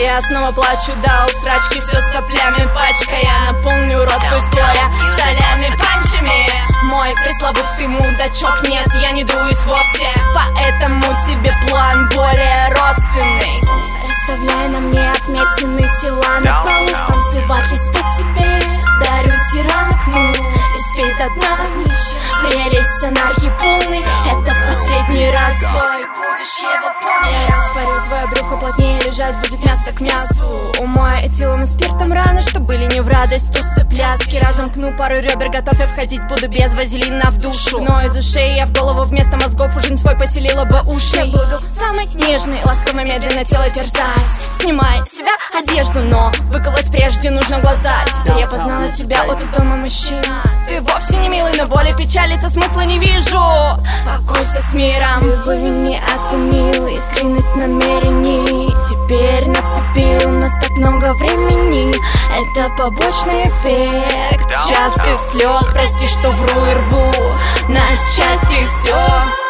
Я снова плачу до усрачки, все соплями пачкая. Наполню рот свой стоя солями панчами. Мой пресловутый мудачок, нет, я не дуюсь вовсе. Поэтому тебе план более родственный. Расставляй на мне отметины тела на полу, станцевать респект тебе. Дарю тирану кну и спит одна ночь. Прелесть анархии полный, это последний раз. Твой будешь его помнить. Я распорю твое брюхо плотнее, лежать будет мясо к мясу. Умою этилом и спиртом раны, что были не в радость, тусы, пляски. Разомкну пару ребер, готов я входить буду без вазелина в душу. Но из ушей я в голову вместо мозгов ужин свой поселила бы уши. Я буду самый нежный, ласково медленно тело терзать. Снимай с себя одежду, но выколоть прежде нужно глаза. Теперь я познала тебя от дома мужчин. Ты вовсе не милый, но боли печалиться смысла не вижу. Покойся с миром. Ты бы не оценил искренность намерений. Теперь нацепил, у нас так много времени. Это побочный эффект частых слез. Прости, что вру и рву на части все.